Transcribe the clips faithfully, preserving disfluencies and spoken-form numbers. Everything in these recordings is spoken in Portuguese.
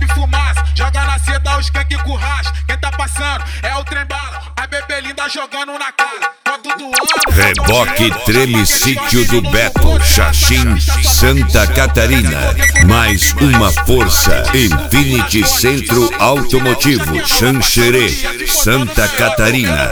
de fumaça, joga na seda os skunk com racha. Quem tá passando é o trem bala, a bebê linda jogando na cara. Quando do ano, Reboque Treme Sítio do Beto, Xaxim, Santa Catarina. Mais uma força. Infinity Centro Automotivo, Xanxerê, Santa Catarina.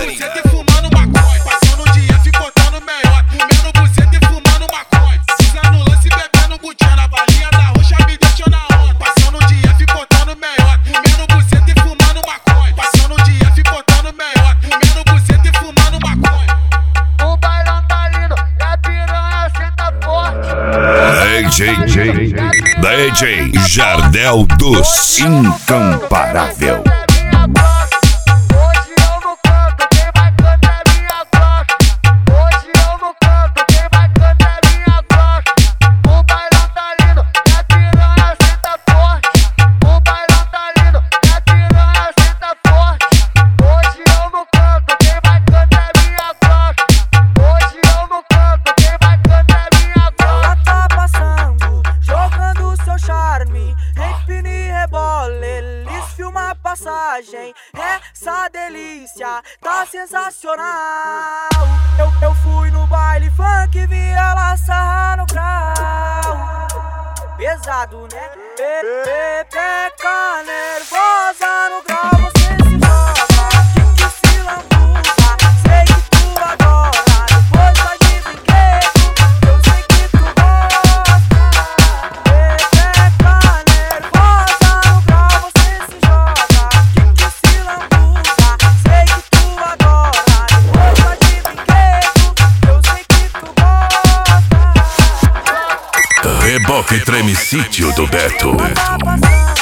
D J, D J Jardel dos Incomparável. Essa delícia tá sensacional. Eu, eu fui no baile funk, vi ela sarrar no grau. Pesado, né? Pepeca nervosa no grau, você se joga, que se lambuza. Sei que tu adora, depois vai de brinquedo, eu sei que tu gosta. Pepeca nervosa no grau, você se joga, que se lambuza. Sei que tu adora, depois vai de brinquedo, eu sei que tu gosta. Reboque Treme Sítio do Beto. Tá passando.